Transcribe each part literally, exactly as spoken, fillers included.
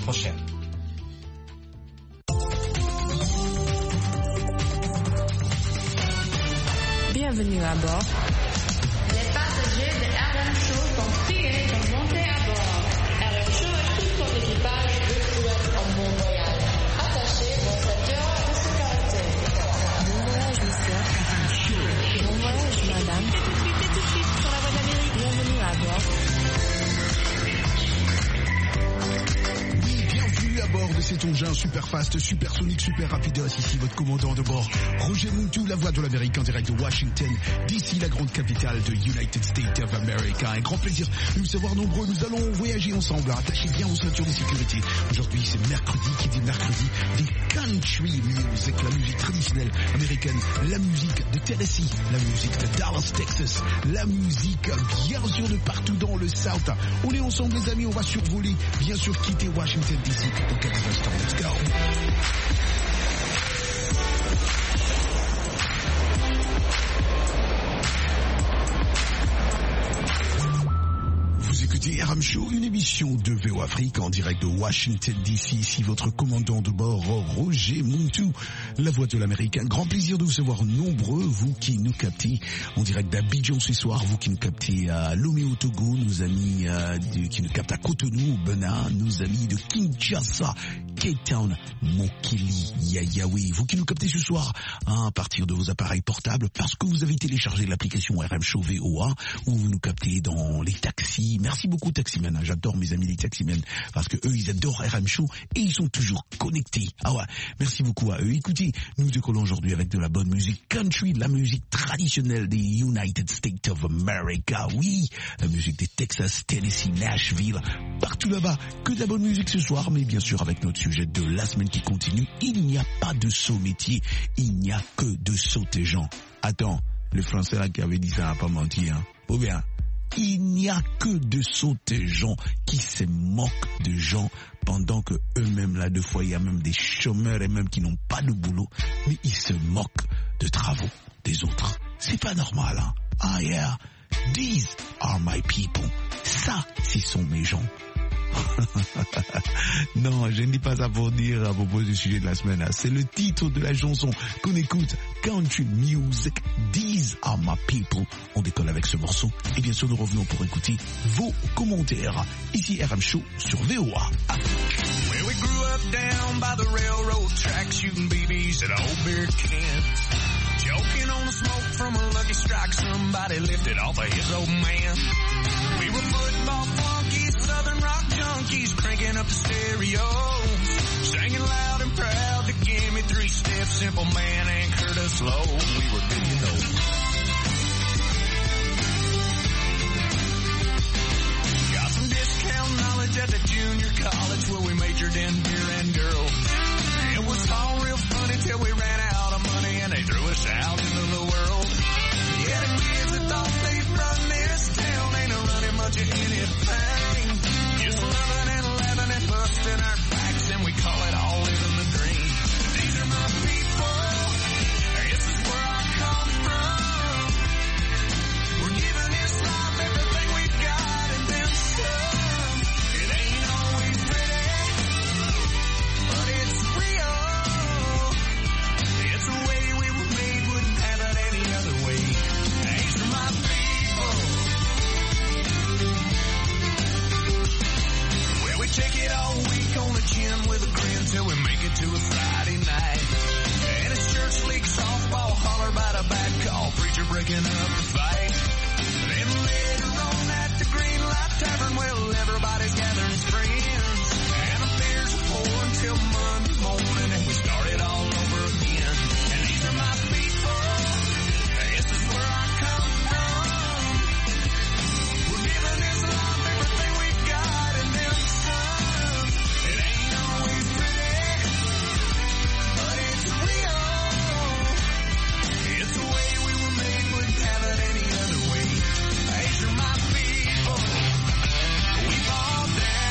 prochaine. Bienvenue à bord. Les passagers de R M Show sont priés de monter à bord. R M Show et tout son équipage vous souhaitent un bon voyage. Attachez vos ceintures de sécurité. Bon voyage, monsieur. Bon voyage, madame. Et tout de suite, et tout de suite, sur la voie d'Amérique. Bienvenue à bord. À bord de cet engin super fast, super sonique, super rapidos. Ici votre commandant de bord, Roger Moutou, la voix de l'Amérique en direct de Washington, d'ici la grande capitale de United States of America. Un grand plaisir de vous savoir nombreux. Nous allons voyager ensemble. Attachez bien vos ceintures de sécurité. Aujourd'hui, c'est mercredi. Qui dit mercredi dit country music, la musique traditionnelle américaine, la musique de Tennessee, la musique de Dallas, Texas, la musique bien sûr de partout dans le South. On est ensemble les amis, on va survoler, bien sûr quitter Washington D C. Dans quelques instants, let's go. Vous écoutez R M Show, une émission de V O Afrique en direct de Washington D C. Ici votre commandant de bord, Roger Moutou, la voix de l'Amérique. Un grand plaisir de vous savoir nombreux, vous qui nous captez en direct d'Abidjan ce soir, vous qui nous captez à Lomé au Togo, nos amis euh, de, qui nous captent à Cotonou, Benin, nos amis de Kinshasa, Cape Town, Mokili, Yayaoui. Vous qui nous captez ce soir hein, à partir de vos appareils portables parce que vous avez téléchargé l'application R M Show V O A ou vous nous captez dans les taxis. Merci beaucoup taximen, j'adore mes amis les taximen parce que eux ils adorent R M Show et ils sont toujours connectés. Ah ouais, merci beaucoup à eux. Écoutez, nous décollons aujourd'hui avec de la bonne musique country, la musique traditionnelle des United States of America. Oui, la musique des Texas, Tennessee, Nashville, partout là-bas. Que de la bonne musique ce soir, mais bien sûr avec notre sujet de la semaine qui continue. Il n'y a pas de saut métier, il n'y a que de sauter gens. Attends, le français là qui avait dit ça n'a pas menti, hein. Ou bien il n'y a que de sauter gens qui se moquent de gens pendant que eux-mêmes là, deux fois, il y a même des chômeurs et même qui n'ont pas de boulot, mais ils se moquent de travaux des autres. C'est pas normal, hein. Ah yeah, these are my people. Ça, ce sont mes gens. Non, je ne dis pas ça pour dire à propos du sujet de la semaine. C'est le titre de la chanson qu'on écoute, Country Music, These Are My People. On décolle avec ce morceau et bien sûr nous revenons pour écouter vos commentaires. Ici R M Show sur V O A. Well, we grew up down by the railroad track, shooting B Bs at old beer cans, choking on the smoke from a Lucky Strike somebody lifted off of his old man. We were football flunkies, southern rock junkies, cranking up the stereo, singing loud and proud to give me three steps, Simple Man and Curtis Low. We were good, you know. Got some discount knowledge at the junior college where we majored in beer and girls. It was all real funny till we ran out of money and they threw us out into the world. Yeah, the kids that thought they'd run this town ain't a running much of anything. Just loving and laughing and busting our backs and we call it all living the dream. These are my people. This is where I come from. We're giving this life everything we've got and then some. It ain't always pretty, but it's real. It's the way we were made, wouldn't have it any other way. These are my people. Well, we take it all week on the chin with a grin till we make it to a Friday night. And it's church league softball, holler about a bad call, preacher breaking up the fight. Then later on at the Green Light Tavern, well, everybody's gathering as friends. And the beers are pouring till Monday morning and we start it all over again. And these are my people. This is where I come from. We're giving this life everything we've got and then some. It ain't always pretty, but it's real. It's the way we were made, wouldn't have it any other way. These are my people. We fall down.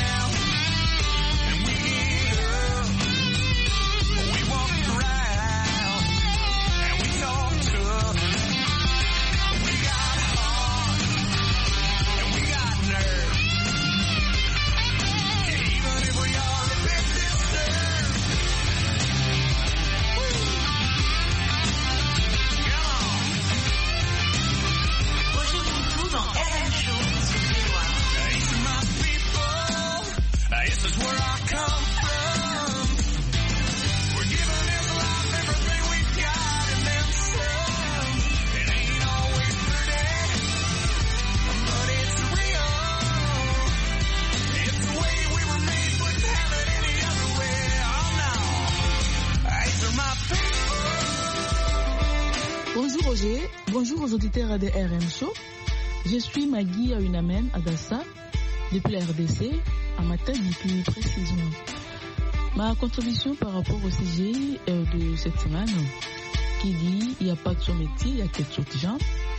where I come from. We're giving this life everything we've got and then some. It ain't always pretty, but it's real. It's the way we were made, wouldn't have it any other way. Oh no, these are my people. Bonjour Roger, bonjour aux auditeurs de R M Show. Je suis Maggie Aouinamen Adassa, depuis la R D C, à ma tête depuis précisément. Ma contribution par rapport au sujet euh, de cette semaine, qui dit il n'y a pas de son métier, il y a quelque chose de genre.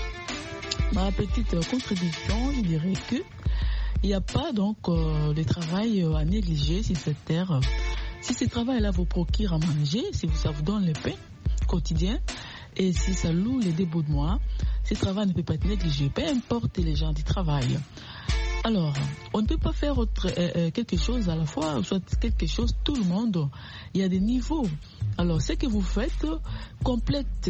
Ma petite euh, contribution, je dirais que il n'y a pas donc euh, de travail euh, à négliger sur cette terre. Si ce travail-là vous procure à manger, si ça vous donne le pain quotidien, et si ça loue les débuts de mois, ce travail ne peut pas être négligé, peu importe les gens du travail. Alors, on ne peut pas faire autre, euh, euh, quelque chose à la fois, soit quelque chose, tout le monde. Il y a des niveaux. Alors, ce que vous faites complète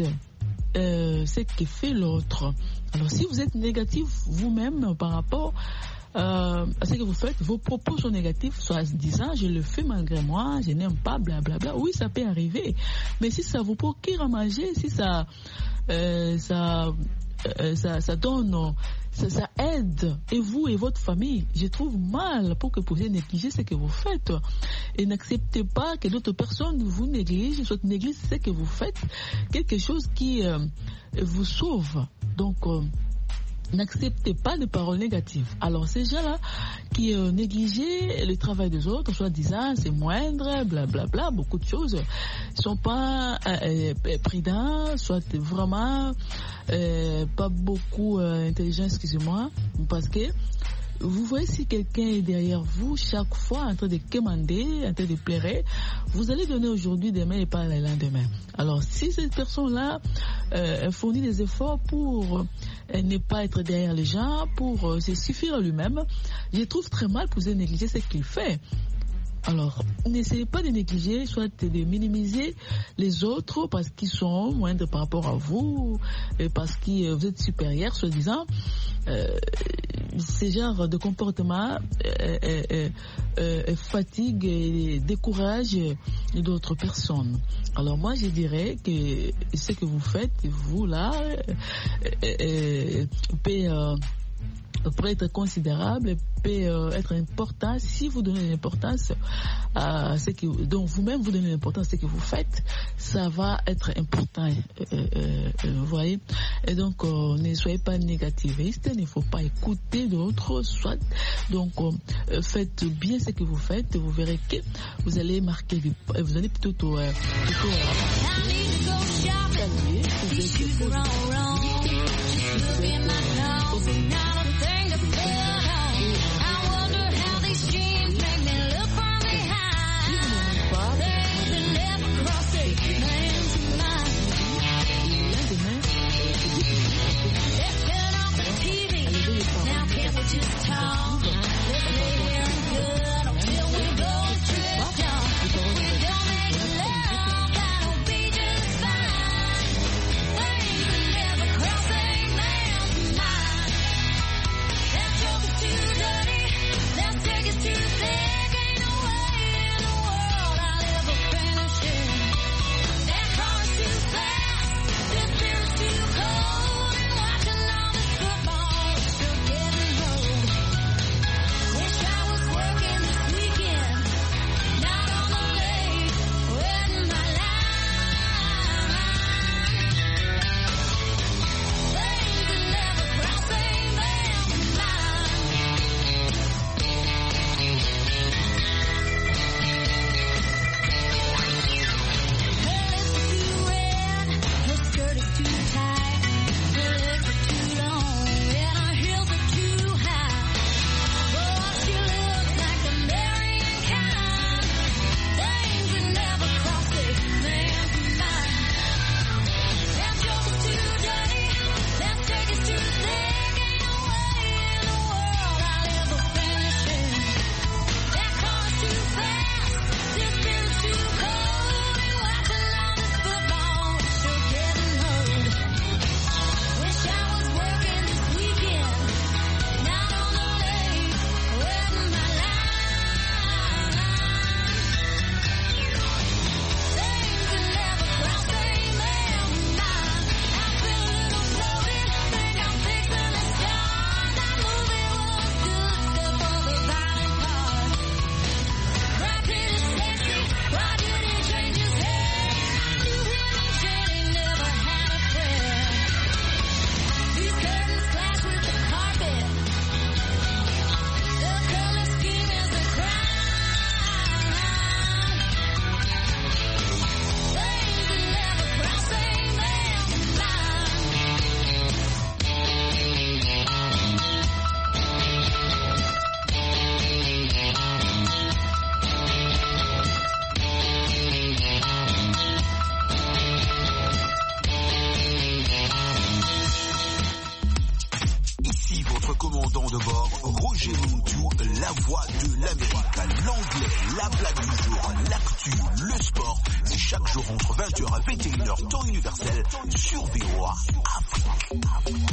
euh, ce que fait l'autre. Alors, si vous êtes négatif vous-même par rapport euh, à ce que vous faites, vos propos sont négatifs, soit disant je le fais malgré moi, je n'aime pas, blablabla. Bla, bla. Oui, ça peut arriver. Mais si ça vous procure à manger, si ça, euh, ça, euh, ça, ça donne, ça, ça aide, et vous et votre famille, je trouve mal pour que vous puissiez négliger ce que vous faites. Et n'acceptez pas que d'autres personnes vous négligent, soit négligent ce que vous faites, quelque chose qui euh, vous sauve. Donc, euh, n'acceptez pas de paroles négatives. Alors, ces gens-là qui euh, négligeaient le travail des autres, soit disant c'est moindre, blablabla, bla, bla, beaucoup de choses, ne sont pas euh, euh, prudents, soit vraiment euh, pas beaucoup euh, intelligents, excusez-moi, parce que vous voyez, si quelqu'un est derrière vous, chaque fois en train de commander, en train de pleurer, vous allez donner aujourd'hui, demain et pas le lendemain. Alors, si cette personne-là euh, fournit des efforts pour euh, ne pas être derrière les gens, pour euh, se suffire à lui-même, je trouve très mal que vous ayez négligé ce qu'il fait. Alors, n'essayez pas de négliger, soit de minimiser les autres parce qu'ils sont moindres par rapport à vous, et parce que vous êtes supérieur, soi-disant. Euh, ce genre de comportement euh, euh, euh, fatigue et décourage d'autres personnes. Alors moi, je dirais que ce que vous faites, vous là, euh, euh, peut... Euh, peut être considérable, peut euh, être important si vous donnez l'importance à ce que, donc vous-même vous donnez l'importance à ce que vous faites, ça va être important, euh, euh, euh, vous voyez. Et donc euh, ne soyez pas négativiste, il ne faut pas écouter d'autres, soit donc euh, faites bien ce que vous faites, vous verrez que vous allez marquer, du, vous allez plutôt euh, plutôt La blague du jour, l'actu, le sport, c'est chaque jour entre vingt heures et vingt et une heures temps universel sur V O A Afrique.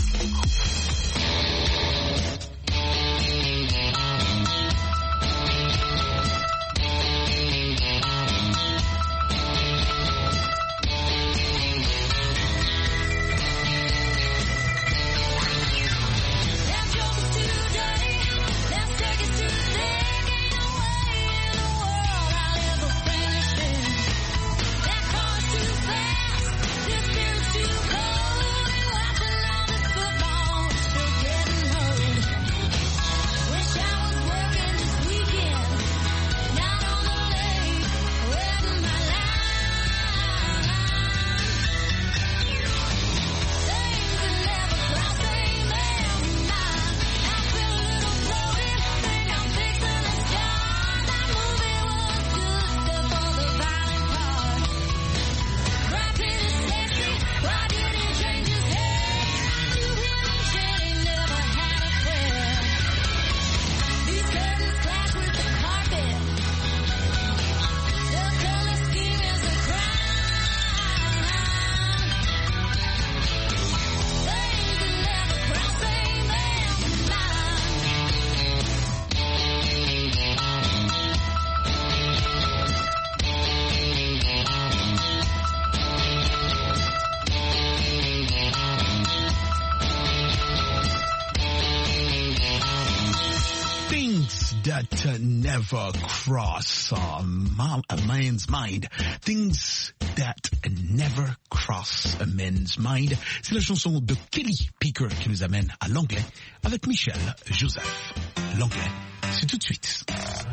That uh, never cross uh, ma- a man's mind. Things that never cross a man's mind. C'est la chanson de Kelly Picker qui nous amène à l'anglais avec Michel Joseph. L'anglais, c'est tout de suite.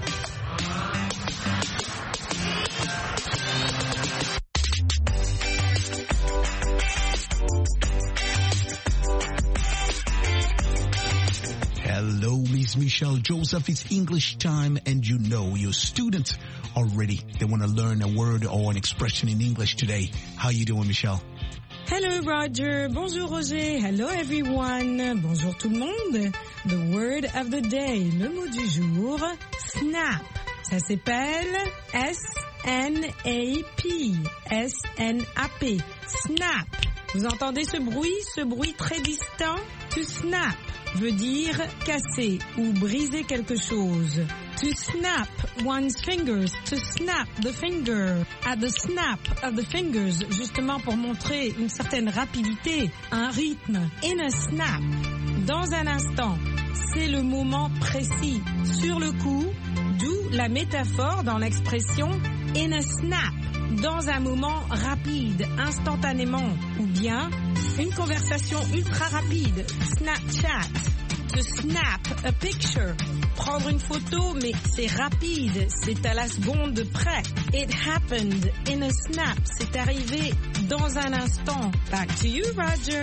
Hello, Miss Michelle Joseph. It's English time, and you know your students are ready. They want to learn a word or an expression in English today. How you doing, Michelle? Hello, Roger. Bonjour, Roger. Hello, everyone. Bonjour, tout le monde. The word of the day. Le mot du jour, snap. Ça s'appelle S N A P. S N A P. Snap. Vous entendez ce bruit, ce bruit très distant? To snap veut dire casser ou briser quelque chose. To snap one's fingers, to snap the finger. At the snap of the fingers, justement pour montrer une certaine rapidité, un rythme. In a snap, dans un instant, c'est le moment précis. Sur le coup, d'où la métaphore dans l'expression in a snap. Dans un moment rapide, instantanément, ou bien une conversation ultra rapide, Snapchat. To snap a picture, prendre une photo, mais c'est rapide, c'est à la seconde près. It happened in a snap, c'est arrivé dans un instant. Back to you, Roger.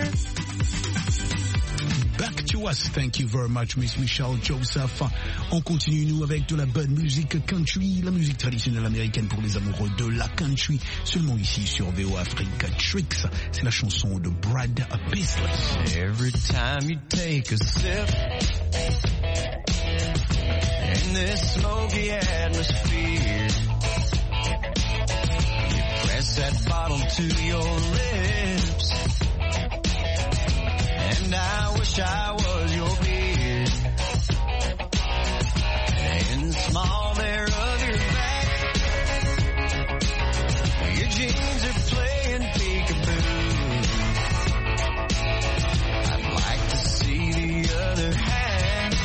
Back to us. Thank you very much, Miss Michelle Joseph. On continue, nous, avec de la bonne musique country, la musique traditionnelle américaine pour les amoureux de la country, seulement ici sur V O A Africa Tricks. C'est la chanson de Brad Paisley. Every time you take a sip in this smoky atmosphere, you press that bottle to your lips, and I wish I was your beard. In the small there of your back, your jeans are playing peekaboo. I'd like to see the other half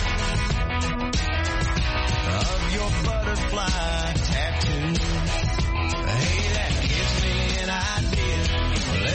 of your butterfly tattoo. Hey, that gives me an idea.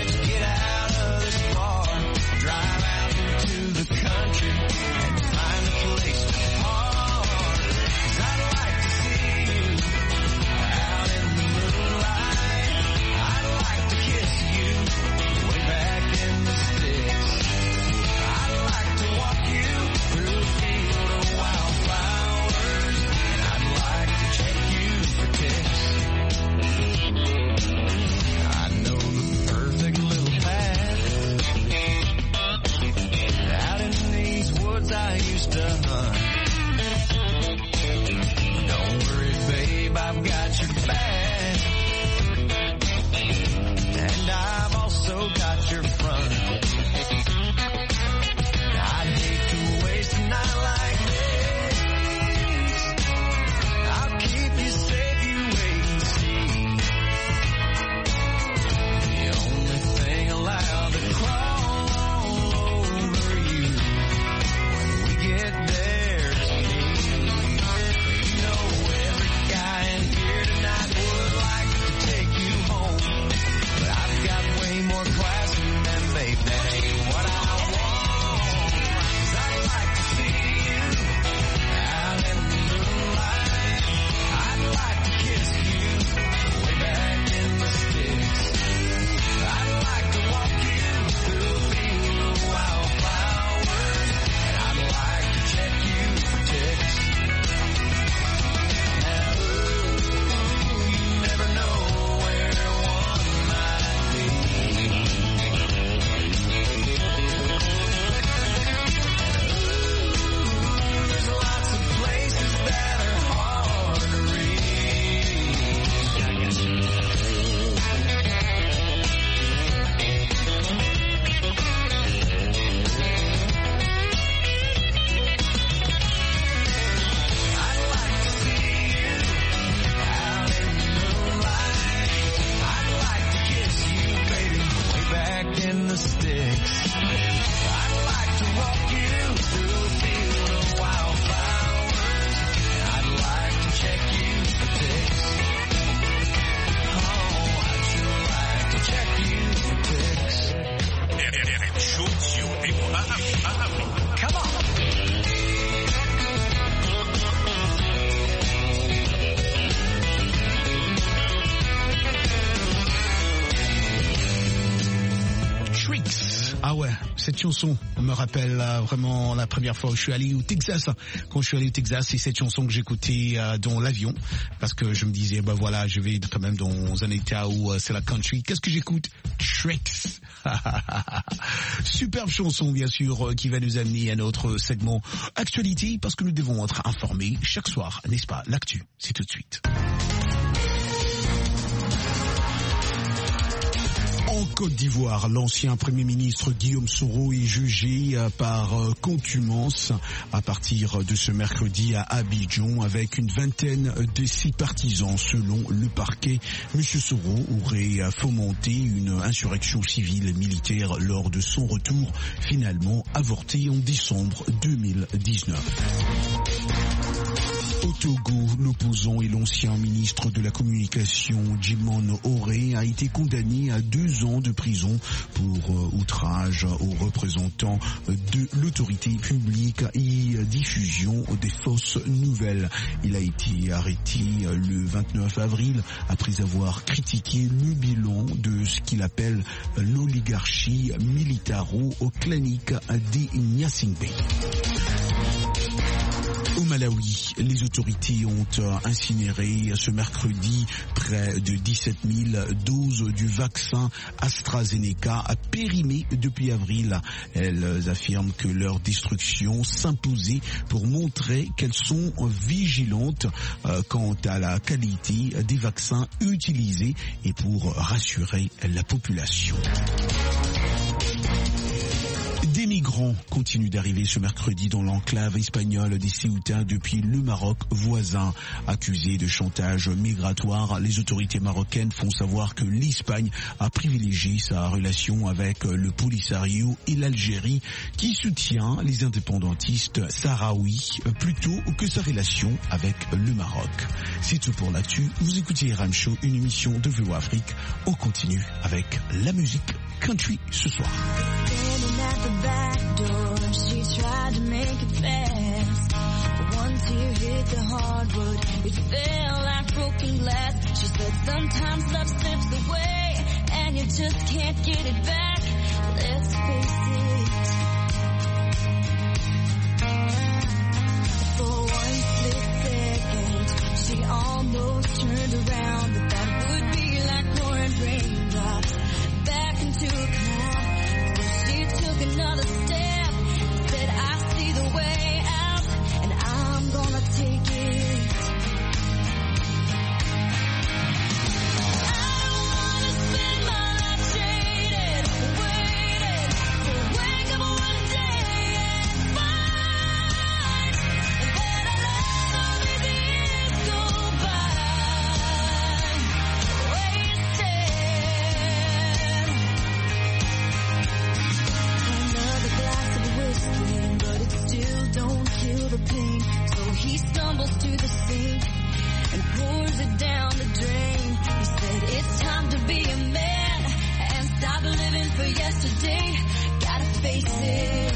ouais, cette chanson me rappelle euh, vraiment la première fois où je suis allé au Texas. Quand je suis allé au Texas, c'est cette chanson que j'écoutais euh, dans l'avion parce que je me disais, bah voilà, je vais quand même dans un état où euh, c'est la country. Qu'est-ce que j'écoute? Tricks. Superbe chanson, bien sûr, euh, qui va nous amener à notre segment actualité parce que nous devons être informés chaque soir, n'est-ce pas? L'actu, c'est tout de suite. En Côte d'Ivoire, l'ancien Premier ministre Guillaume Soro est jugé par contumace à partir de ce mercredi à Abidjan avec une vingtaine de ses partisans. Selon le parquet, M. Soro aurait fomenté une insurrection civile et militaire lors de son retour, finalement avorté en décembre deux mille dix-neuf. Au Togo, l'opposant et l'ancien ministre de la Communication, Djimon Oré, a été condamné à deux ans de prison pour euh, outrage aux représentants de l'autorité publique et diffusion des fausses nouvelles. Il a été arrêté le vingt-neuf avril après avoir critiqué le bilan de ce qu'il appelle l'oligarchie militaro-clanique des Nyasingbe. Au Malawi, les autorités ont incinéré ce mercredi près de dix-sept mille doses du vaccin AstraZeneca périmées depuis avril. Elles affirment que leur destruction s'imposait pour montrer qu'elles sont vigilantes quant à la qualité des vaccins utilisés et pour rassurer la population. Des migrants continuent d'arriver ce mercredi dans l'enclave espagnole des Ceuta depuis le Maroc voisin. Accusés de chantage migratoire, les autorités marocaines font savoir que l'Espagne a privilégié sa relation avec le Polisario et l'Algérie qui soutient les indépendantistes sahraouis plutôt que sa relation avec le Maroc. C'est tout pour l'actu. Vous écoutez R M Show, une émission de V O Afrique. On continue avec la musique country ce soir. At the back door, she tried to make it fast. But one tear hit the hardwood, it fell like broken glass. She said sometimes love slips away, and you just can't get it back. Let's face it. For one split second, she almost turned around, but that would be like pouring raindrops back into a cloud. Took another step, said I see the way out, and I'm gonna take it. I don't wanna spend my life jaded, waiting to wake up one day and find that I let all these years go by, wasted. Glass of whiskey, but it still don't kill the pain. So he stumbles to the sink and pours it down the drain. He said it's time to be a man and stop living for yesterday. Gotta face it.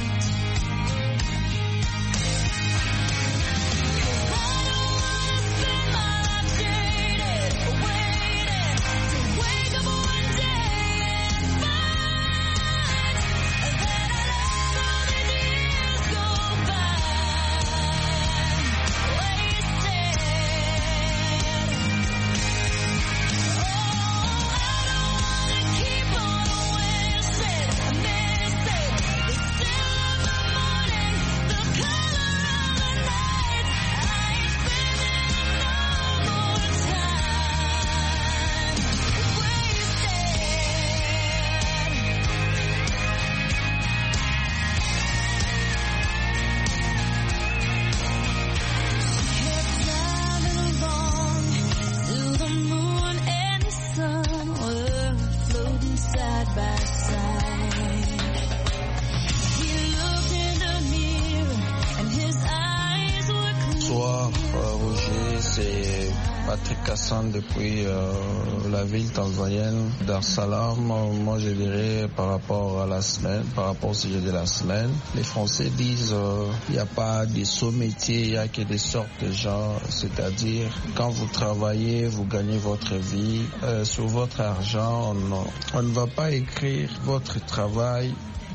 Patrick Kassan depuis euh, la ville tanzanienne Dar es Salaam. Moi je dirais par rapport à la semaine, par rapport au sujet de la semaine, les Français disent il euh, n'y a pas de sous-métier, il n'y a que des sortes de gens, c'est-à-dire quand vous travaillez, vous gagnez votre vie, euh, sur votre argent, on, on ne va pas écrire votre travail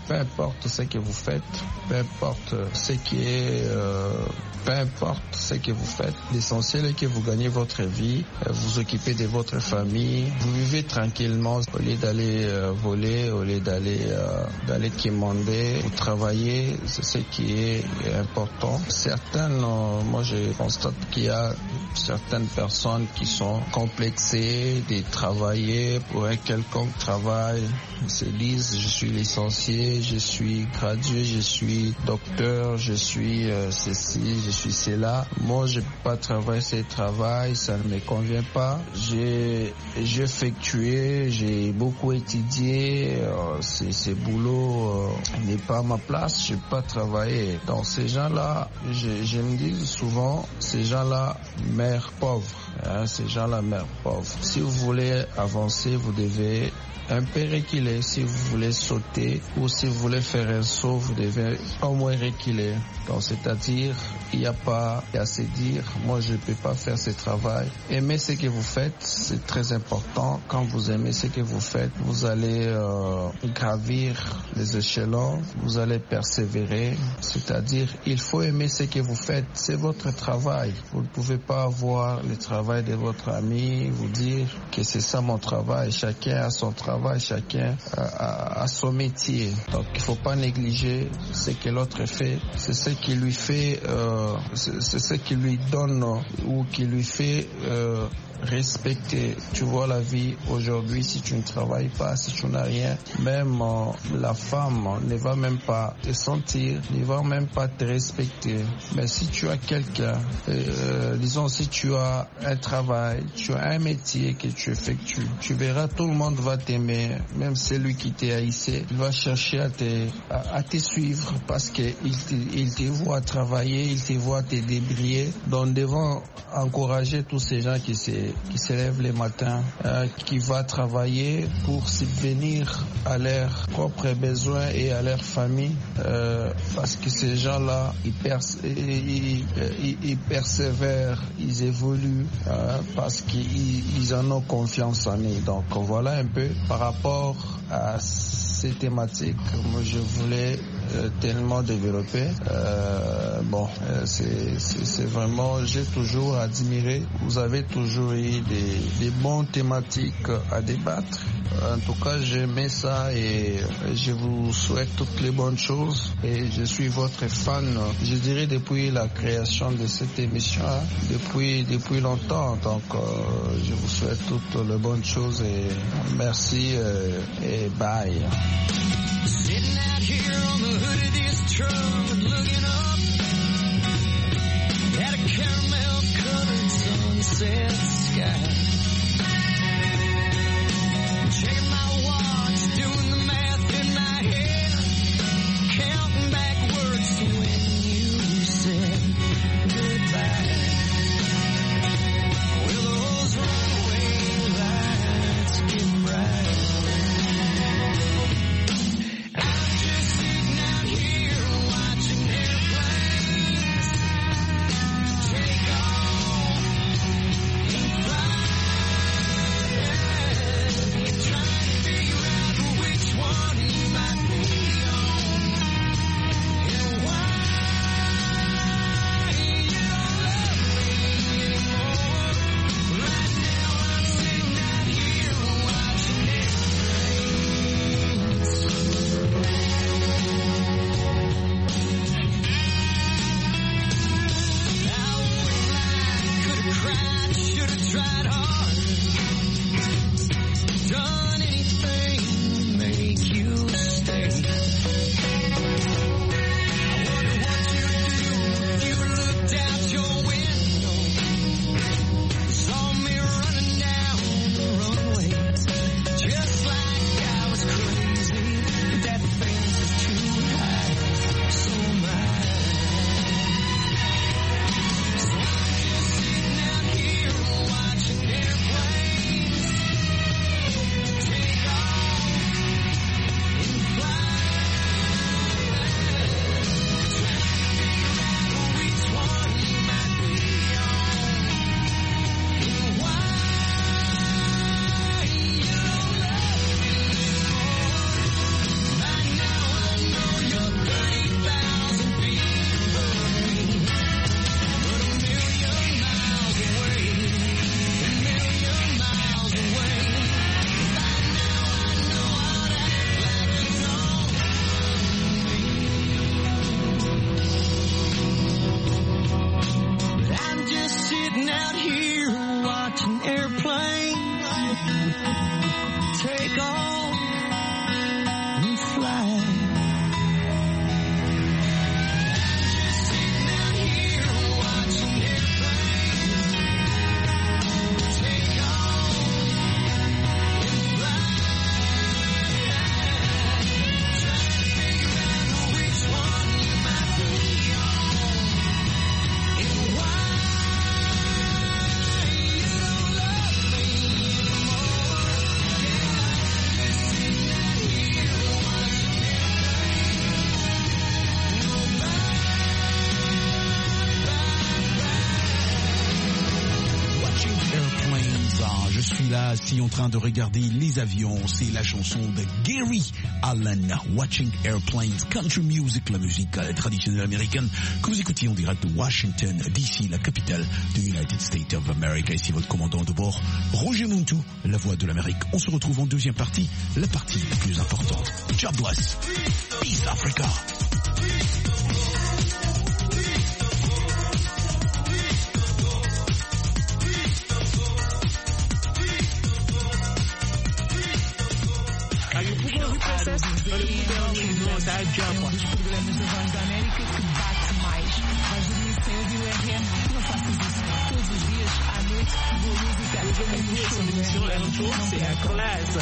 peu importe ce que vous faites, peu importe ce qui est, euh, peu importe ce que vous faites, l'essentiel est que vous gagnez votre vie, vous occupez de votre famille, vous vivez tranquillement au lieu d'aller euh, voler, au lieu d'aller euh, d'aller quémander, vous travaillez, c'est ce qui est important. Certaines, euh, moi je constate qu'il y a certaines personnes qui sont complexées de travailler pour un quelconque travail. Ils se disent, je suis licencié, je suis gradué, je suis docteur, je suis euh, ceci, je suis cela. Moi, je ne peux pas travailler ce travail, ça ne me convient pas. J'ai, j'ai effectué, j'ai beaucoup étudié, euh, ce, ce boulot euh, n'est pas à ma place, je ne peux pas travailler. Donc ces gens-là, je, je me dis souvent, ces gens-là meurent pauvres. Hein, ces gens-là meurent pauvres. Si vous voulez avancer, vous devez un peu reculer. Si vous voulez sauter ou si vous voulez faire un saut, vous devez au moins reculer. Donc, c'est-à-dire, il n'y a pas à se dire, moi je ne peux pas faire ce travail. Aimez ce que vous faites, c'est très important. Quand vous aimez ce que vous faites, vous allez euh, gravir les échelons, vous allez persévérer. C'est-à-dire, il faut aimer ce que vous faites, c'est votre travail. Vous ne pouvez pas avoir le travail de votre ami, vous dire que c'est ça mon travail. Chacun a son travail, chacun a, a, a son métier. Donc, il ne faut pas négliger ce que l'autre fait. C'est ce qui lui fait, euh, c'est, c'est ce qui lui donne ou qui lui fait euh, respecter. Tu vois la vie aujourd'hui, si tu ne travailles pas, si tu n'as rien, même euh, la femme ne va même pas te sentir, ne va même pas te respecter. Mais si tu as quelqu'un, euh, disons si tu as un travail, tu as un métier que tu effectues, tu verras tout le monde va t'aimer, même celui qui t'a haïssé, il va chercher à te, à, à te suivre parce qu'il te, il te voit travailler, il te voit te débrouiller. Donc devons encourager tous ces gens qui se qui se lèvent les matins, euh, qui va travailler pour subvenir à leurs propres besoins et à leur famille, euh, parce que ces gens-là, ils, pers- ils, ils, ils persévèrent, ils évoluent, euh, parce qu'ils ils en ont confiance en eux. Donc voilà un peu par rapport à ces thématiques, moi je voulais euh, tellement développer. Euh, bon, euh, c'est, c'est, c'est vraiment, j'ai toujours admiré. Vous avez toujours eu des, des bonnes thématiques à débattre. En tout cas, j'aimais ça et je vous souhaite toutes les bonnes choses. Et je suis votre fan, je dirais depuis la création de cette émission, hein, depuis depuis longtemps. Donc, euh, je vous souhaite toutes les bonnes choses et merci euh, et bye. Sitting out here on the hood of this truck, looking up at a caramel-colored sunset sky. Checking my watch, doing the math in my head, counting backwards to when you said goodbye. Will those runaway lights get bright? Which Je suis là, si en train de regarder les avions. C'est la chanson de Gary Allan, Watching Airplanes, Country Music, la musique traditionnelle américaine que vous écoutez en direct de Washington D C, la capitale de United States of America. Ici votre commandant de bord, Roger Muntu, la voix de l'Amérique. On se retrouve en deuxième partie, la partie la plus importante. God bless. Peace Africa. Os programas da Voz da América que bate mais. Vais dormir cedo e o R M não faças isso. Todos os dias, à noite, boa música. R M Show, c'est la classe.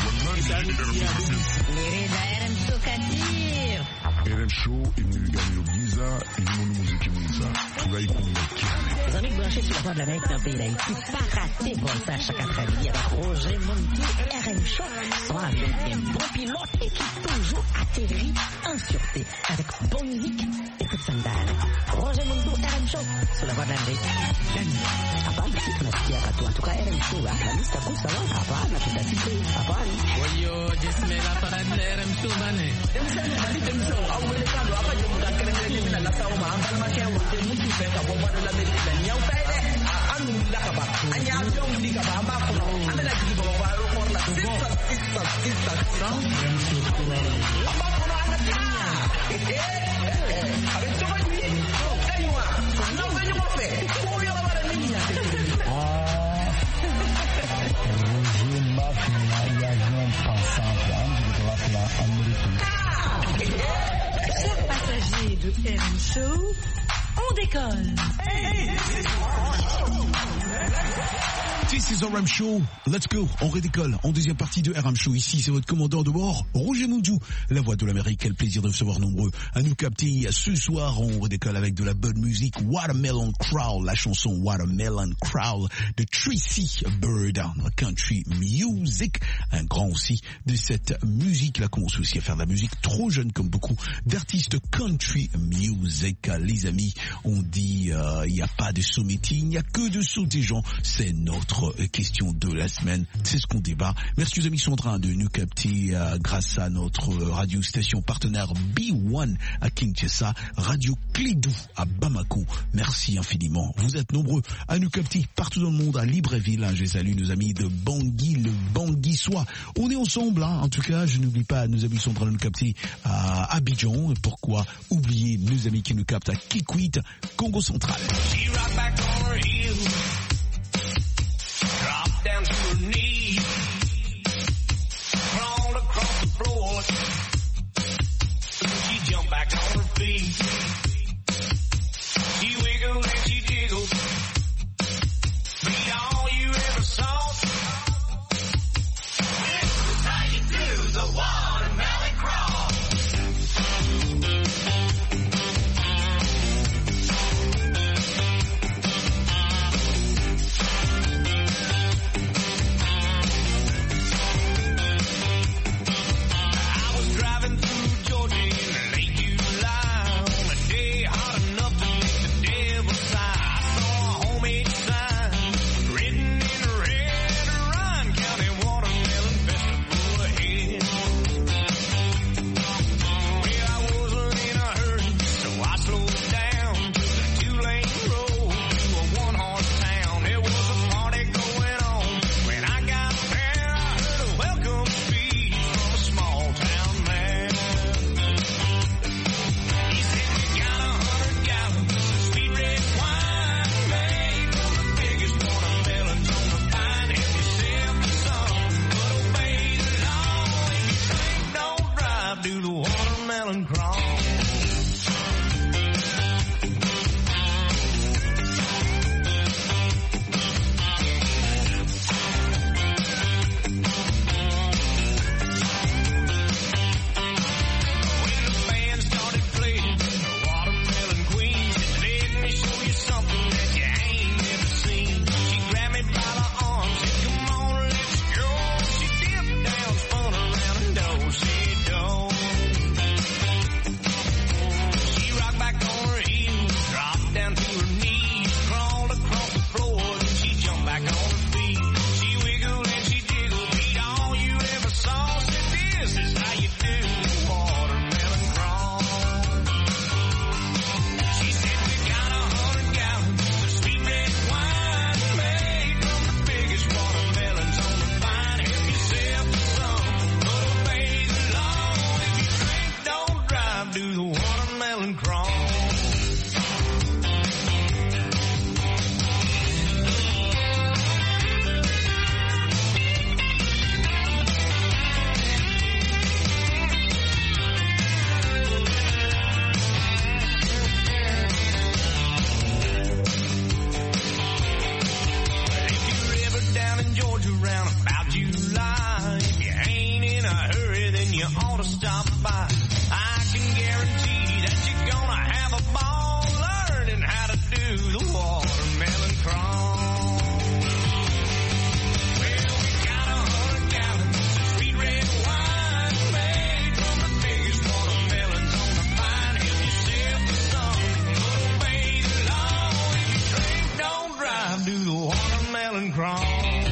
R M Show Kadir. R M Show imegani Lubiza imunu muziki mwiza turayikumbuka. Les amis branchés sur la Voix de l'Amérique dans le pays d'Haïti, pas rater Volta chaque après-midi avec Roger Muntu. R M Show sont avec un bon pilote et qui toujours atterrit en sûreté avec bonne musique et coup de sandales. Roger Muntu, R M Show sur la Voix de l'Amérique. Hapana tunasikia watu en tout cas R M Show la lista kusa wala hapana tutasikia hapana. Oyo jismela para R M Show bane. Au mercado hapa yo mtakere ni na la sawa ambal ma ke wote mutu fe ka bo bana la merika nyau fede anu la ka ba anya yo ndi ka ba ba ko anda la ji bo ba ro ko la sista sista sista sound aba ko na anda tinya eh abe to ba ni kaiwa no ba ni mo fe ko yo ba la niña ah Roger Mafia y avion passant de la Amérique. Chers passagers de R M Show, on décolle. This is R M Show. Let's go. On redécolle en deuxième partie de R M Show. Ici, c'est votre commandant de bord, Roger Muntu, la voix de l'Amérique. Quel plaisir de recevoir nombreux à nous capter. Ce soir, on redécolle avec de la bonne musique. Watermelon Crawl, la chanson Watermelon Crawl de Tracy Bird, country music. Un grand aussi de cette musique. Il a commencé aussi à faire de la musique trop jeune comme beaucoup d'artistes country music. Les amis, on dit, il euh, n'y a pas de sommetti, il n'y a que de sauter gens. C'est notre question de la semaine, c'est ce qu'on débat. Merci aux amis qui sont en train de nous capter euh, grâce à notre euh, radio station partenaire B un à Kinshasa, Radio Clédou à Bamako. Merci infiniment. Vous êtes nombreux à nous capter partout dans le monde, à Libreville. Hein, je salue nos amis de Bangui, le Banguissois. On est ensemble, hein. En tout cas, je n'oublie pas nos amis qui sont en train de nous capter à Abidjan. Pourquoi oublier nos amis qui nous captent à Kikwit, Congo central. Drop down to her knees, crawl across the floor, she jumped back on her feet, she wiggled and she jiggled, beat all you ever saw, this is how you do the watermelon crawl. Driving through Georgia in late July on a in Georgia around about July. If you ain't in a hurry, then you ought to stop by. I can guarantee that you're gonna have a ball learning how to do the watermelon crawl. Well, we got a hundred gallons of sweet red wine made from the biggest watermelons on the vine. Help yourself to some, but obey the law. If you drink, don't drive, do the watermelon crawl.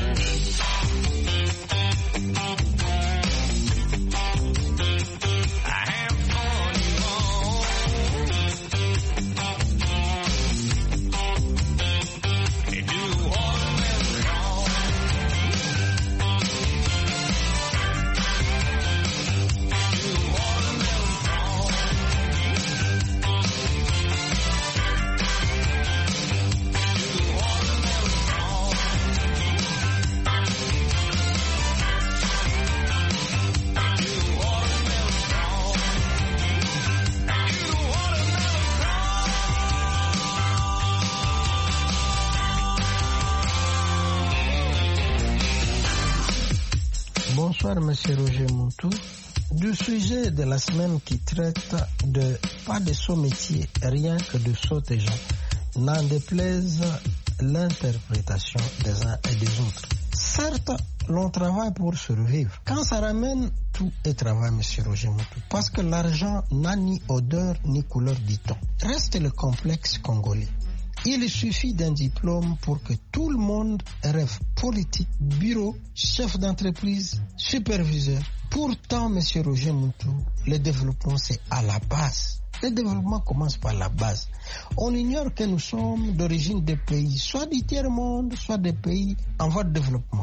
Bonsoir, Monsieur Roger Montou. Du sujet de la semaine qui traite de pas de saut métier, rien que de sauter gens, n'en déplaise l'interprétation des uns et des autres. Certes, l'on travaille pour survivre. Quand ça ramène, tout est travail, Monsieur Roger Montou. Parce que l'argent n'a ni odeur ni couleur, dit-on. Reste le complexe congolais. Il suffit d'un diplôme pour que tout le monde rêve politique, bureau, chef d'entreprise, superviseur. Pourtant, Monsieur Roger Montou, le développement c'est à la base. Le développement commence par la base. On ignore que nous sommes d'origine des pays, soit du tiers-monde, soit des pays en voie de développement.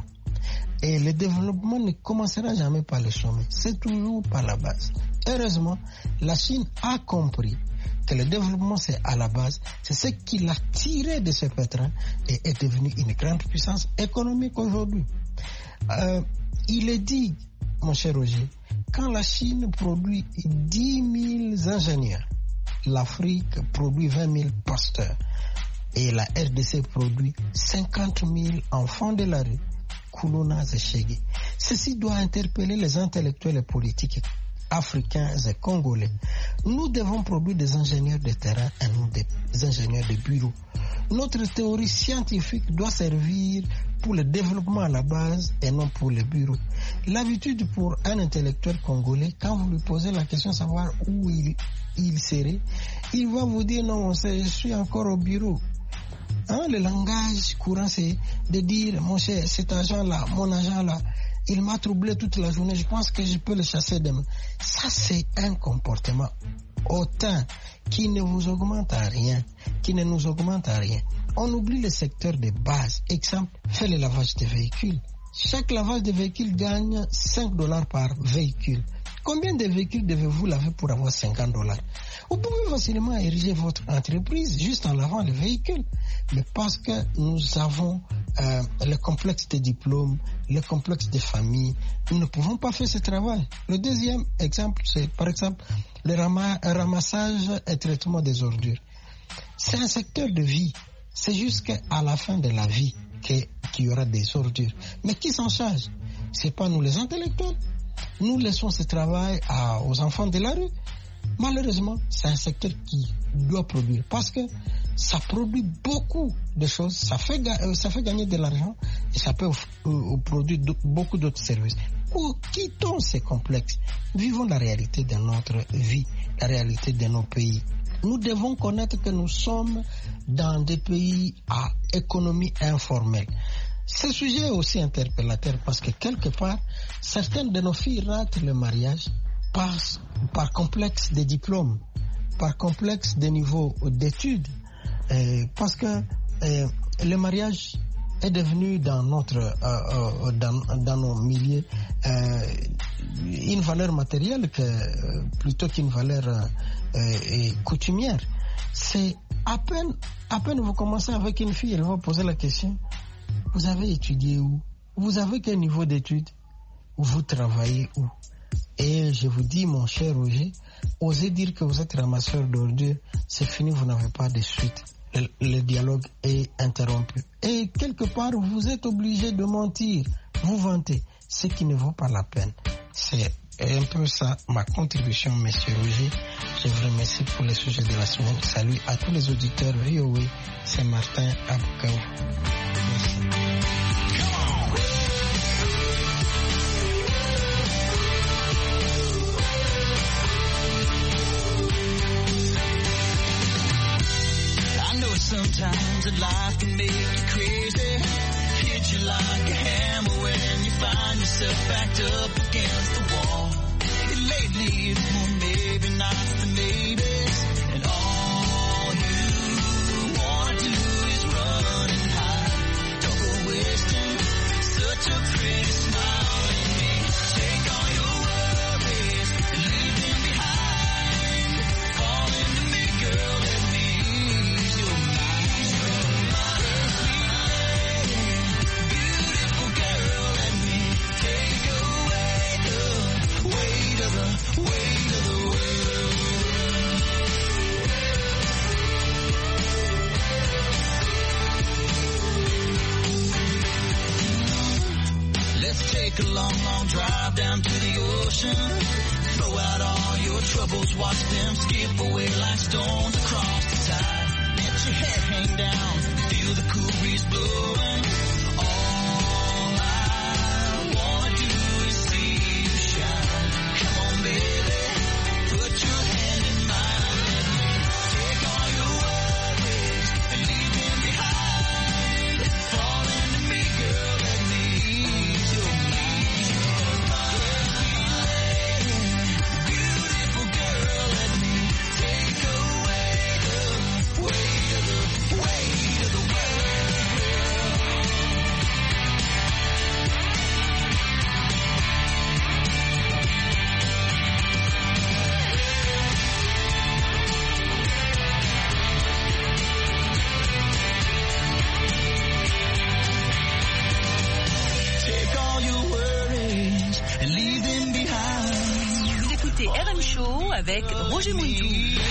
Et le développement ne commencera jamais par le sommet, c'est toujours par la base. Heureusement, la Chine a compris que le développement c'est à la base, c'est ce qui l'a tiré de ce pétrin et est devenu une grande puissance économique aujourd'hui. Euh, il est dit, mon cher Roger, quand la Chine produit dix mille ingénieurs, l'Afrique produit vingt mille pasteurs et la R D C produit cinquante mille enfants de la rue, Koulouna et Chege. Ceci doit interpeller les intellectuels et politiques africains et congolais. Nous devons produire des ingénieurs de terrain et non des ingénieurs de bureau. Notre théorie scientifique doit servir pour le développement à la base et non pour le bureau. L'habitude pour un intellectuel congolais, quand vous lui posez la question de savoir où il, il serait, il va vous dire non, je suis encore au bureau. Hein, le langage courant, c'est de dire, mon cher, cet agent-là, mon agent-là, il m'a troublé toute la journée, je pense que je peux le chasser demain. Ça, c'est un comportement hautain qui ne vous augmente à rien, qui ne nous augmente à rien. On oublie le secteur de base. Exemple, fait le lavage de véhicules. Chaque lavage de véhicule gagne cinq dollars par véhicule. Combien de véhicules devez-vous laver pour avoir cinquante dollars? Vous pouvez facilement ériger votre entreprise juste en lavant le véhicule. Mais parce que nous avons euh, le complexe des diplômes, le complexe des familles, nous ne pouvons pas faire ce travail. Le deuxième exemple, c'est par exemple le ram- ramassage et traitement des ordures. C'est un secteur de vie. C'est jusqu'à la fin de la vie qu'il y aura des ordures. Mais qui s'en charge? C'est pas nous les intellectuels. Nous laissons ce travail à, aux enfants de la rue. Malheureusement, c'est un secteur qui doit produire parce que ça produit beaucoup de choses, ça fait, ça fait gagner de l'argent et ça peut euh, produire beaucoup d'autres services. Quittons ces complexes, vivons la réalité de notre vie, la réalité de nos pays. Nous devons connaître que nous sommes dans des pays à économie informelle. Ce sujet est aussi interpellateur parce que quelque part, certaines de nos filles ratent le mariage par, par complexe de diplômes, par complexe de niveau d'études, euh, parce que euh, le mariage est devenu dans notre, euh, euh, dans, dans nos milieux euh, une valeur matérielle que euh, plutôt qu'une valeur euh, coutumière. C'est à peine, à peine vous commencez avec une fille, elle va poser la question. Vous avez étudié où? Vous avez quel niveau d'études? Vous travaillez où? Et je vous dis, mon cher Roger, osez dire que vous êtes ramasseur d'ordures, c'est fini, vous n'avez pas de suite. le dialogue est interrompu. Et quelque part, vous êtes obligé de mentir, vous vanter, ce qui ne vaut pas la peine. C'est un peu ça ma contribution, Monsieur Roger. Je vous remercie pour le sujet de la semaine. Salut à tous les auditeurs V O A. C'est Martin Aboukaou. Merci. Sometimes in life can make you crazy, hit you like a hammer when you find yourself backed up against the wall. And lately it's more maybe nights than maybes, and all you wanna do is run and hide. Don't go wasting such a pretty smile in me. Take all your worries and leave them behind. Fall into me, girl, let me ease your mind. Take a long, long drive down to the ocean. Throw out all your troubles, watch them skip away like stones across the tide. Let your head hang down, feel the cool breeze blowing. All I wanna do is see you shine. Come on, baby, put your hand in mine. Take all your worries and leave them behind. Fall into me, girl, let me ease your mind. R M Show avec Roger Muntou.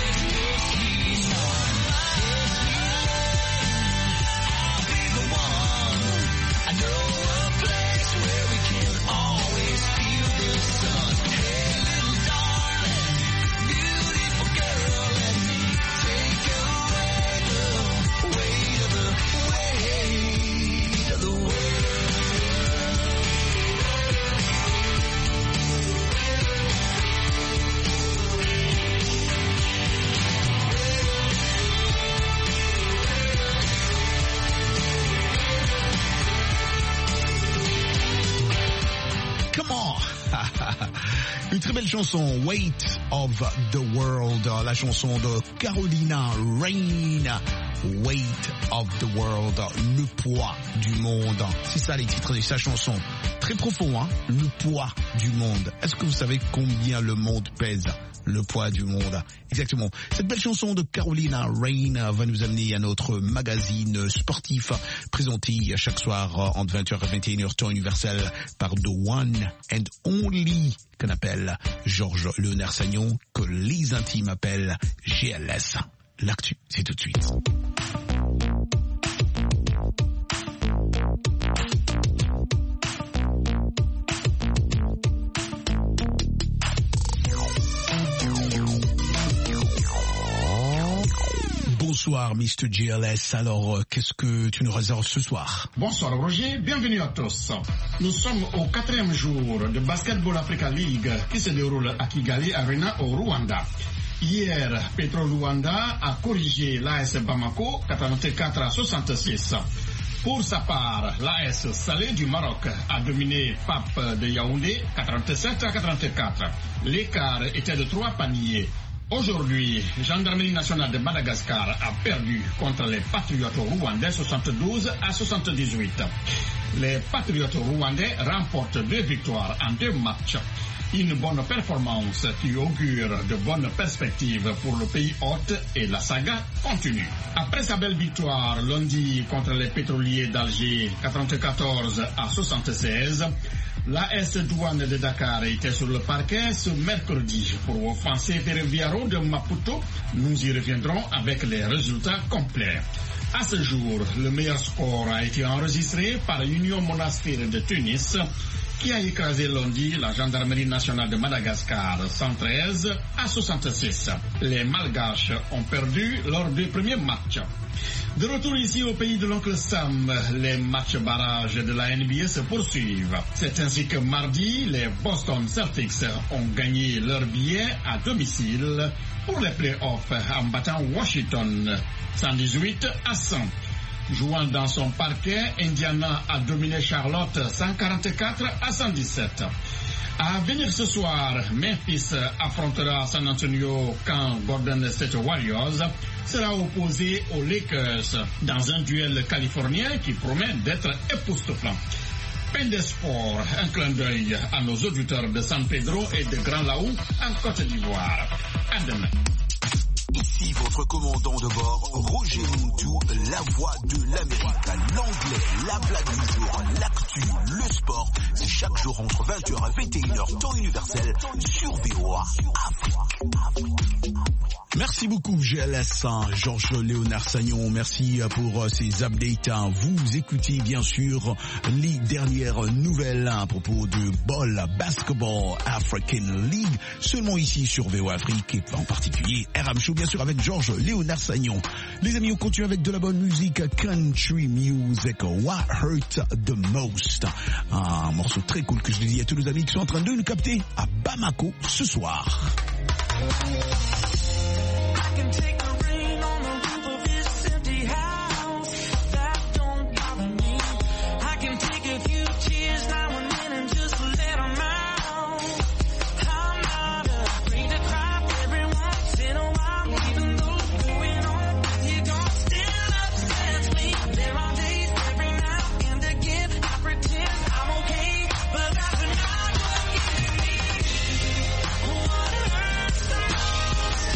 Une très belle chanson, Weight of the World, la chanson de Carolina Rain, Weight of the World, le poids du monde. C'est ça les titres de sa chanson. Très profond, hein, le poids du monde. Est-ce que vous savez combien le monde pèse? Le poids du monde. Exactement. Cette belle chanson de Carolina Rain va nous amener à notre magazine sportif présenté chaque soir entre vingt heures et vingt et une heures temps universel par The One and Only qu'on appelle Georges Léonard Sagnon, que les intimes appellent G L S. L'actu, c'est tout de suite. Bonsoir, mister G L S. Alors, euh, qu'est-ce que tu nous réserves ce soir? Bonsoir, Roger. Bienvenue à tous. Nous sommes au quatrième jour de Basketball Africa League qui se déroule à Kigali Arena au Rwanda. Hier, Petro Luanda a corrigé l'A S Bamako quatre-vingt-quatre à soixante-six. Pour sa part, l'A S Salé du Maroc a dominé Pape de Yaoundé quatre-vingt-sept à quatre-vingt-quatre. L'écart était de trois paniers. Aujourd'hui, Gendarmerie nationale de Madagascar a perdu contre les Patriotes rwandais soixante-douze à soixante-dix-huit. Les Patriotes rwandais remportent deux victoires en deux matchs. Une bonne performance qui augure de bonnes perspectives pour le pays hôte et la saga continue. Après sa belle victoire lundi contre les pétroliers d'Alger quatre-vingt-quatorze à soixante-seize, La S-Douane de Dakar était sur le parquet ce mercredi pour offenser Ferroviario de Maputo. Nous y reviendrons avec les résultats complets. À ce jour, le meilleur score a été enregistré par l'Union monastique de Tunis, qui a écrasé lundi la gendarmerie nationale de Madagascar cent treize à soixante-six. Les Malgaches ont perdu leurs deux premiers matchs. De retour ici au pays de l'oncle Sam, les matchs barrages de la N B A se poursuivent. C'est ainsi que mardi, les Boston Celtics ont gagné leur billet à domicile pour les playoffs en battant Washington cent dix-huit à cent. Jouant dans son parquet, Indiana a dominé Charlotte cent quarante-quatre à cent dix-sept. À venir ce soir, Memphis affrontera San Antonio quand Golden State Warriors sera opposé aux Lakers dans un duel californien qui promet d'être époustouflant. Peine des sports, un clin d'œil à nos auditeurs de San Pedro et de Grand Laou en Côte d'Ivoire. À demain. Ici votre commandant de bord, Roger Montou, la voix de l'Amérique. L'anglais, la blague du jour, l'actu, le sport, c'est chaque jour entre vingt heures et vingt et une heures, temps universel, sur V O A Afrique. Merci beaucoup G L S, Georges Léonard Sagnon, merci pour ces updates. Vous écoutez bien sûr les dernières nouvelles à propos de Ball Basketball African League, seulement ici sur V O A Afrique et en particulier R M Show bien sûr avec Georges Léonard Sagnon. Les amis, on continue avec de la bonne musique, country music, What Hurt the Most. Un morceau très cool que je dédie à tous nos amis qui sont en train de nous capter à Bamako ce soir. I can take the rain on the roof of this empty house. That don't bother me. I can take a few tears now and then and just let them out. I'm not afraid to cry every once in a while. Even though going on with you gone still upsets me. There are days every now and again I pretend I'm okay, but that's not what gives me what hurts the most.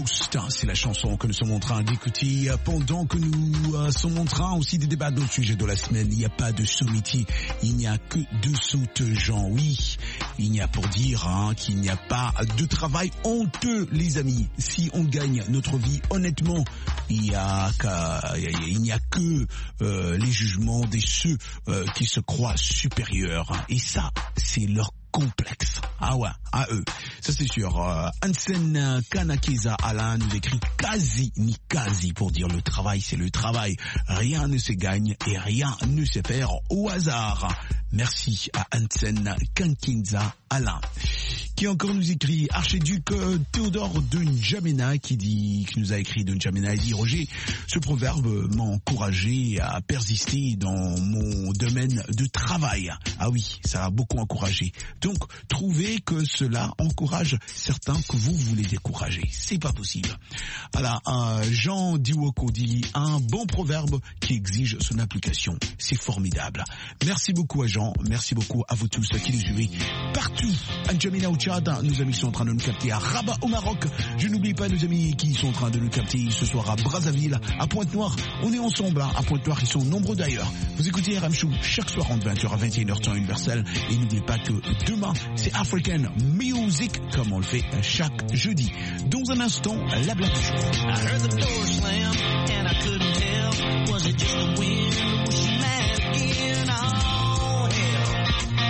Ghost, c'est la chanson que nous sommes en train d'écouter pendant que nous euh, sommes en train aussi de débattre au sujet de la semaine. Il n'y a pas de sommetier, il n'y a que de sautes gens. Oui, il n'y a pour dire hein, qu'il n'y a pas de travail honteux, les amis. Si on gagne notre vie honnêtement, il n'y a, il n'y a que euh, les jugements de ceux euh, qui se croient supérieurs. Et ça, c'est leur complexe. Ah ouais, à eux. Ça c'est sûr. Euh, Hansen Kanakeza Alain nous écrit quasi ni quasi pour dire le travail c'est le travail. Rien ne se gagne et rien ne se perd au hasard. Merci à Hansen Kankinza Alain. Qui encore nous écrit Archiduc euh, Théodore de N'Djamena qui dit, qui nous a écrit de N'Djamena et dit Roger, ce proverbe m'a encouragé à persister dans mon domaine de travail. Ah oui, ça a beaucoup encouragé. Donc, trouvez que cela encourage certains que vous voulez décourager. C'est pas possible. Voilà, euh, Jean Diwoko dit un bon proverbe qui exige son application. C'est formidable. Merci beaucoup à Jean. Merci beaucoup à vous tous qui nous suivez partout. À N'Djamena au Tchad, nos amis sont en train de nous capter à Rabat au Maroc. Je n'oublie pas nos amis qui sont en train de nous capter ce soir à Brazzaville, à Pointe-Noire. On est ensemble hein. À Pointe-Noire, ils sont nombreux d'ailleurs. Vous écoutez R M Show chaque soir entre vingt heures à vingt et une heures temps universel. Et n'oubliez pas que demain, c'est African Music, comme on le fait chaque jeudi. Dans un instant, la blague du jour. I heard the door slam and I couldn't tell. Was it just the wind or was she mad again? Oh hell.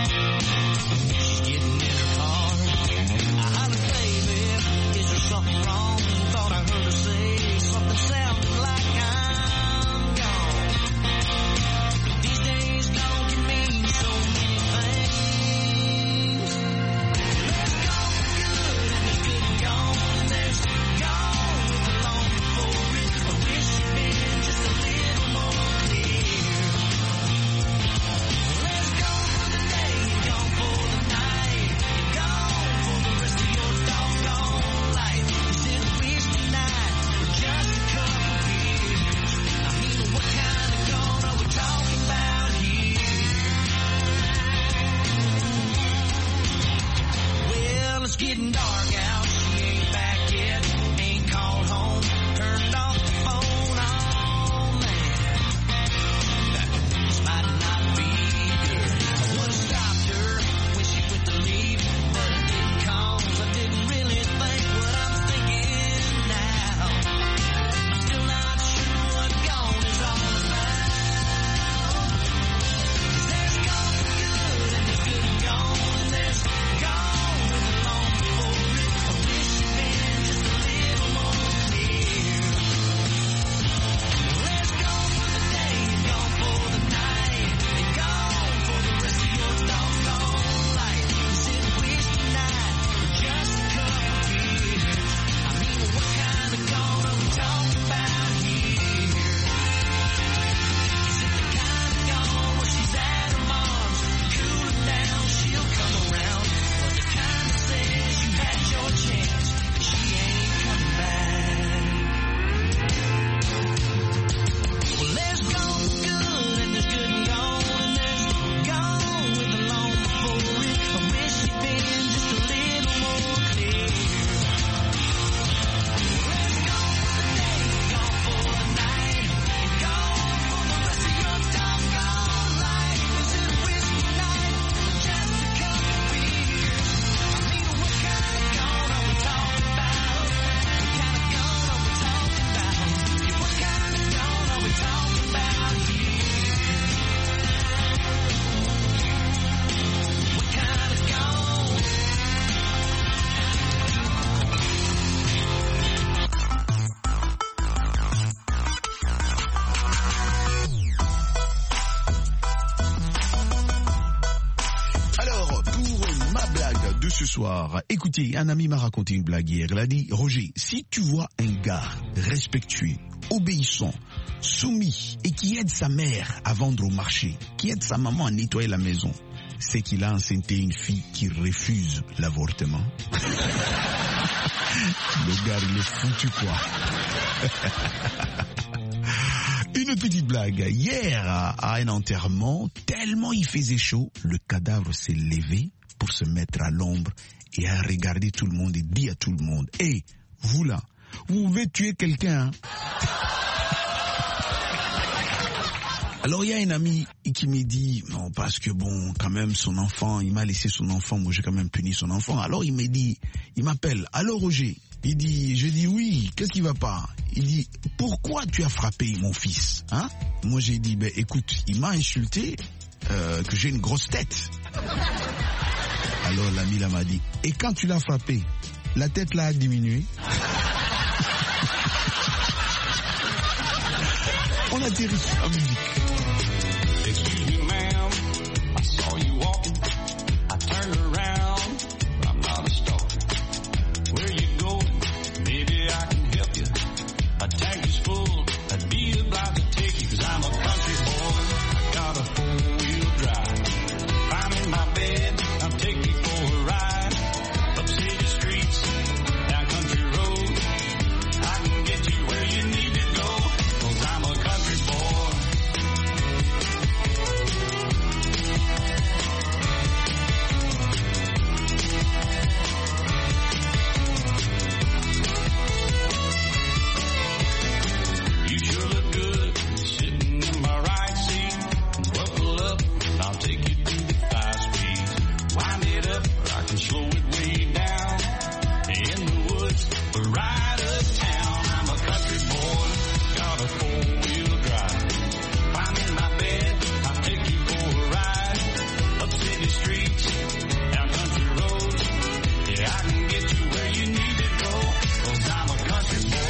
She's getting in her car. I hollered, baby, is there something wrong? Thought I heard her say something sounded like I'm gone. These days gone can mean so many things. Let's go for good and there's good and gone and there's gone with the long before it. I wish you'd been just a little more clear. Let's go for the day and gone for the night and gone for the rest of your doggone life. Instead of wasting night with just a couple beers. I mean, what kind of gone are we talking about here? Well, it's getting dark out. She ain't back yet. Ain't called home. Turned off the phone. Oh, man. This might not be good. I would have stopped her when she went to leave, but I didn't cause I didn't really think what I'm thinking now. I'm still not sure what gone is all about. There's gone for good and there's good and gone and there's gone with the long before it. I wish you'd been just a little more clear. Let's go for the day and gone for the night and gone for the rest of your doggone life. Instead of wasting night with just a couple beers. I mean, what kind of gone are we talking about here? Is it the kind of gone where she's at her mom's, cooling down, she'll come around? Or the kind that says you had your chance, she ain't coming back? Well, there's gone for good and there's good and gone and there's gone with the long before it. I wish you'd been just a little more clear. Let's go for the day, gone for the night, and gone for the rest of your doggone life. Instead of wasting night with just a couple beers. I mean, what kind of gone are we talking about? What kind of gone are we talking about? Yeah, what kind of gone are we talking about here? What kind of gone? Alors, pour ma blague de ce soir, écoutez, un ami m'a raconté une blague hier. Il a dit, Roger, si tu vois un gars respectueux, obéissant, soumis et qui aide sa mère à vendre au marché, qui aide sa maman à nettoyer la maison, c'est qu'il a enceinté une fille qui refuse l'avortement. Le gars, il est foutu, quoi. Une petite blague. Hier, à un enterrement, tellement il faisait chaud, le cadavre s'est levé pour se mettre à l'ombre et à regarder tout le monde et dire à tout le monde, hé, hey, vous là, vous pouvez tuer quelqu'un. Hein. Alors il y a un ami qui me dit, non parce que bon, quand même son enfant, il m'a laissé son enfant, moi j'ai quand même puni son enfant. Alors il me dit, il m'appelle, allô Roger, il dit, je dis oui, qu'est-ce qui va pas? Il dit, pourquoi tu as frappé mon fils? Hein? Moi j'ai dit, ben écoute, il m'a insulté euh, que j'ai une grosse tête. Alors l'ami là m'a dit, et quand tu l'as frappé, la tête là a diminué. On atterrit en musique. Excuse me, ma'am, I saw you walking, I turned around, but I'm not a stalker. Where you going? Maybe I can help you. A tank is full, I'd be obliged to take you, cause I'm a country boy, I got a four-wheel drive. Climb in my bed, I'll take you for a ride. Up city streets, down country roads, I can get you where you need to go, cause I'm a country boy. You sure look good, sitting in my right seat. Buckle up, and I'll take you through the five speed. Wind it up, or I can slow it way down. In the woods, or right uptown. I'm a country boy, got a four-wheel drive. Climb in my bed, I'll take you for a ride. Up city streets, down country roads. Yeah, I can get you where you need to go, cause I'm a country boy.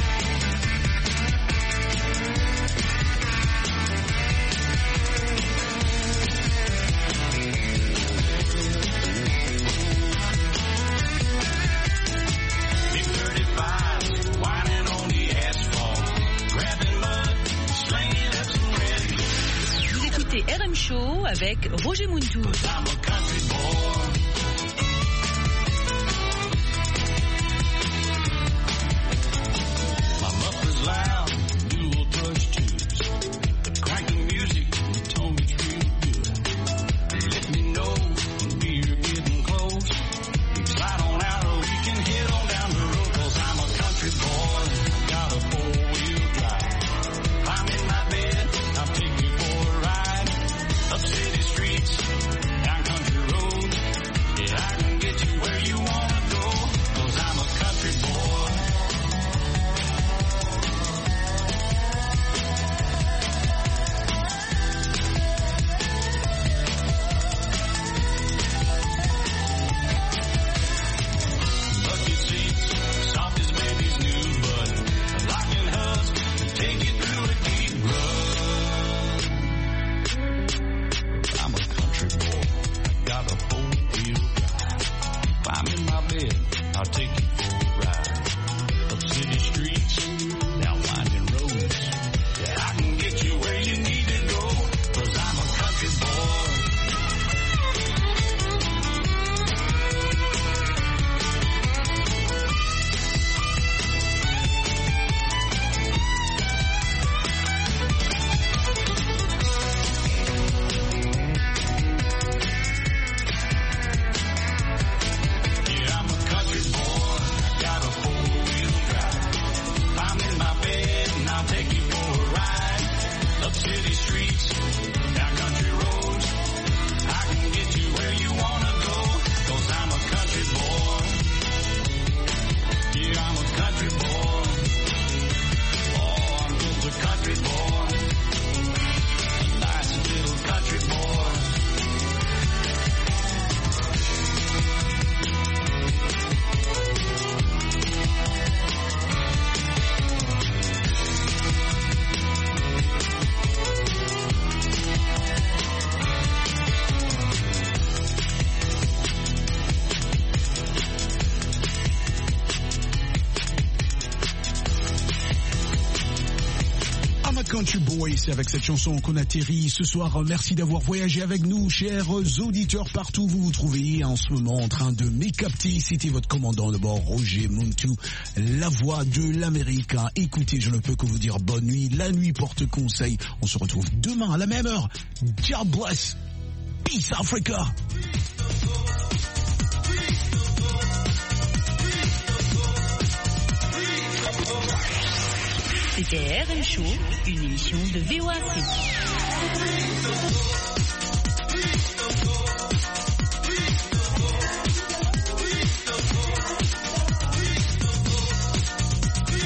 Big thirty-fives, whining on the asphalt, grabbing mud, slinging up some red. Vous écoutez R M Show avec Roger Muntou. I'm a country boy. My muffler's loud, dual brush tubes. The cranking music, you told me it's real good. Let me know when we're getting close. We slide on out or we can head on down the road, cause I'm a country boy. I got a four-wheel drive. Climb in my bed, I'll take you for a ride. Up city streets, down country roads. Yeah, I can get you where you wanna go, cause I'm a country boy. Lucky seats, soft as baby's new bud. Locking hubs, take you through a deep rut. I'm a country boy, I got a four-wheel drive. Climb in my bed, I'll take you for a ride. Up city streets, down winding roads. Yeah, I can get you where you need to go, cause I'm a country boy. Yeah, I'm a country boy, I got a four-wheel drive. Climb in my bed and I'll take you for a ride. Up city streets, down country roads. I can get you where you wanna go, cause I'm a country boy. Yeah, I'm a country boy. Oh, I'm just a country boy. A nice little country boy. I'm a Country Boy, c'est avec cette chanson qu'on atterrit ce soir. Merci d'avoir voyagé avec nous, chers auditeurs, partout où vous vous trouvez en ce moment en train de m'écapter. C'était votre commandant de bord, Roger Muntou, la voix de l'Amérique. Écoutez, je ne peux que vous dire bonne nuit. La nuit porte conseil. On se retrouve demain à la même heure. God bless. Peace Africa. C'était R M Show, une émission de V O Afrique.